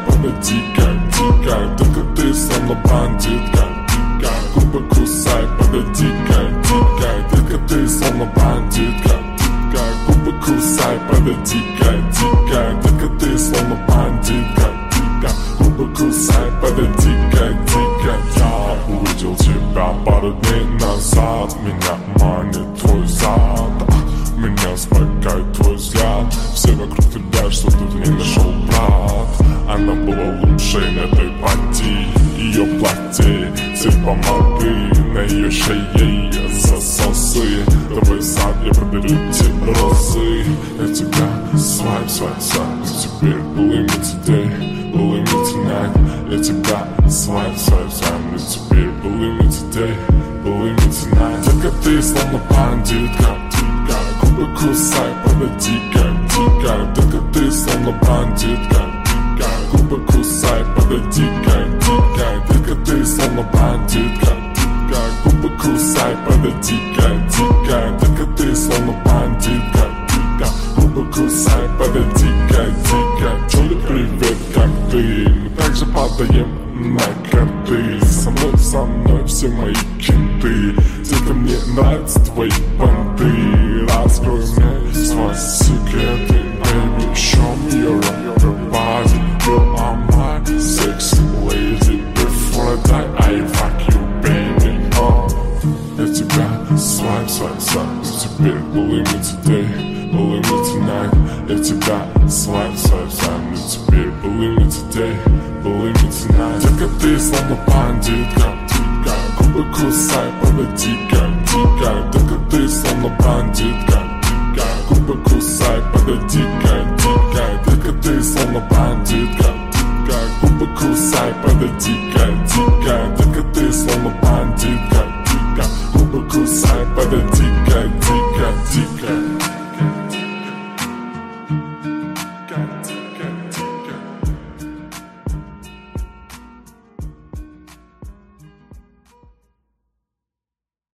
подойди-ка, тика, только ты словно бандитка, тика, губы кусай, подойди-ка, тика, только ты словно бандитка, тика, губы кусай, подойди-ка, тика, только ты словно бандитка, тика, губы кусай, подойди-ка, тика. Я увидел тебя пару дней назад, меня манит твой зад, меня успокаивает твой взгляд. Все вокруг тебя, что тут не нашел, брат. Она была лучшей на этой пати. Ее платье цвет помады, на ее шее засосы. Твой сад, я подарю тебе розы. Я тебя свайп, свайп, свайп. Теперь believe me today, believe me tonight. Я тебя свайп, свайп, свайп. Теперь believe me today, believe me tonight. Только ты словно бандитка, губы кусай, подойди-ка, тика, только ты словно бандитка, тика, губы кусай, подойди-ка, тика, только ты словно бандитка, тика, губы кусай, подойди-ка, тика, только ты словно бандитка, тика, губы кусай, подойди-ка, тика. Джоли, привет, как ты? Мы также падаем на карты. Со мной все мои кенты. Детка, мне нравятся твои банды. Раскрой мне свой секрет, baby, show me your body. You are my sexy lady. Before I die, I fuck you, baby. Я тебя свайп, свайп, свайп. Теперь believe me today, believe me tonight. Я тебя свайп, свайп, свайп. Теперь believe me today, believe me tonight. Детка, ты словно бандитка, тика, губы кусай, подойди-ка, тика, только ты словно бандитка, тика, губы кусай, подойди-ка, тика, только ты словно бандитка, тика, губы кусай, подойди-ка, тика, только ты словно бандитка.